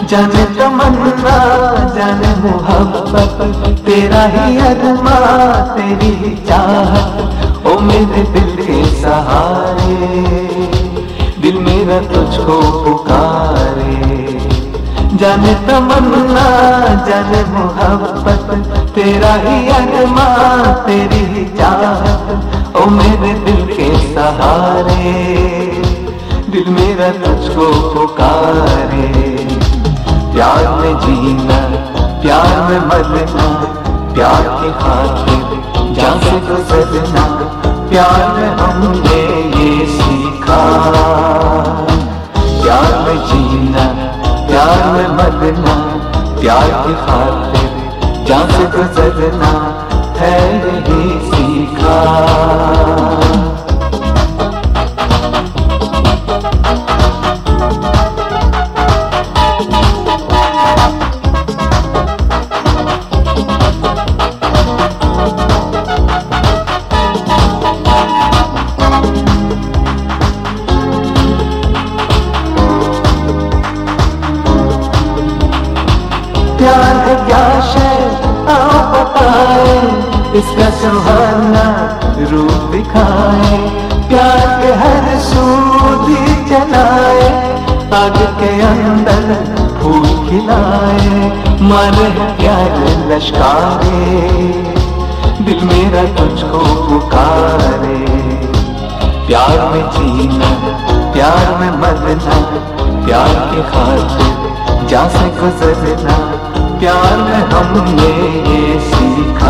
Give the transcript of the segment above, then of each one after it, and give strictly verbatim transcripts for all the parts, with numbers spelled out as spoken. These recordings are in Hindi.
जाने तमन्ना जाने मोहब्बत, तेरा ही अरमा तेरी ही चाहत, ओ मेरे दिल के सहारे, दिल मेरा तुझको पुकारे। जाने तमन्ना जाने मोहब्बत, तेरा ही अरमा तेरी ही चाहत, ओ मेरे दिल के सहारे, दिल मेरा तुझको पुकारे। प्यार में जीना प्यार में मरना, प्यार की खातिर जान से गुजरना, प्यार में हमने ये सीखा। प्यार में जीना प्यार में मरना, प्यार की खातिर जान से गुजरना है यही सीखा। प्यार है क्या शय आओ बताए, इसका सुहाना रूप दिखाए। प्यार के हर सूदी जलाए, आग के अंदर फूल खिलाए। मारे प्यार लश्कारे, दिल मेरा तुझको पुकारे। प्यार में जीना प्यार में मरना, प्यार की खातिर जान से गुजरना, प्यार में हमने ये सीखा।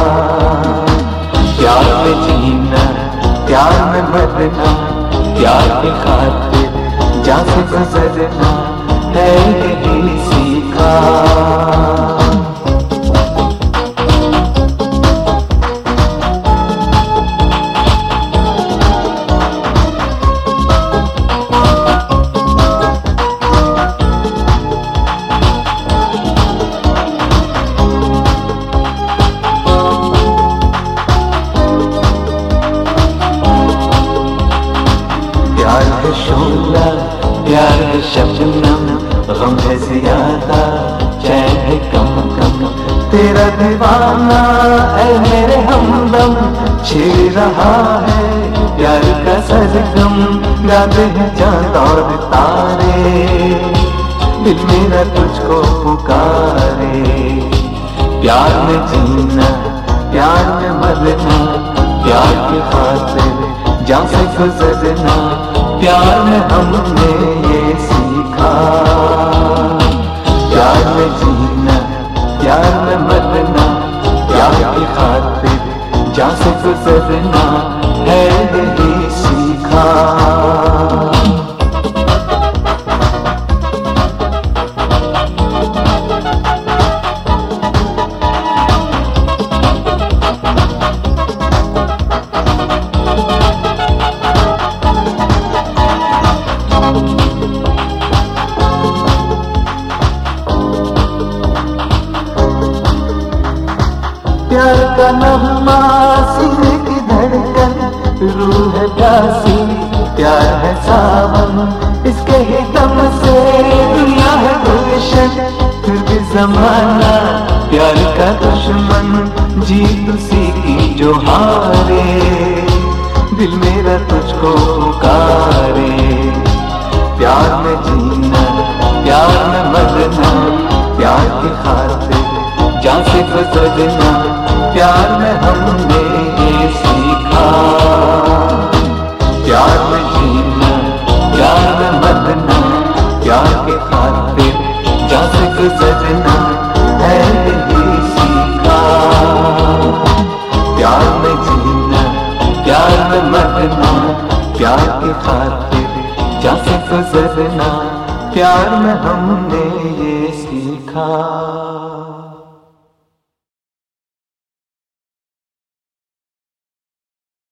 प्यार में जीना प्यार में मरना, प्यार की खातिर जान से गुजरना है यही सीखा। प्यार है शोला प्यार है शबनम, गम है ज्यादा चैन है कम कम। तेरा दीवाना है मेरे हमदम, छेड़ रहा है प्यार का सरगम। गाते हैं चांद और तारे, दिल मेरा तुझको पुकारे। प्यार में जीना प्यार में मरना, प्यार की खातिर जान से गुजरना, प्यार में हमने ये सीखा। प्यार में जीना प्यार में मरना, प्यार की खातिर जान से गुजरना है यही सीखा। प्यार का नगमा सीने की धड़कन, रूह है प्यासी प्यार है सावन। इसके ही दम से दुनिया है गुलशन, फिर भी जमाना प्यार का दुश्मन। जीत उसी की जो हारे, दिल मेरा तुझको पुकारे। प्यार में जीना प्यार में मरना, प्यार की खातिर जान से गुजरना, प्यार में हमने ये सीखा। प्यार में जीना प्यार में मरना, प्यार के खातिर जान से गुजरना है यही सीखा। प्यार में जीना प्यार में मरना, प्यार के खातिर जान से गुजरना, प्यार में हमने ये सीखा।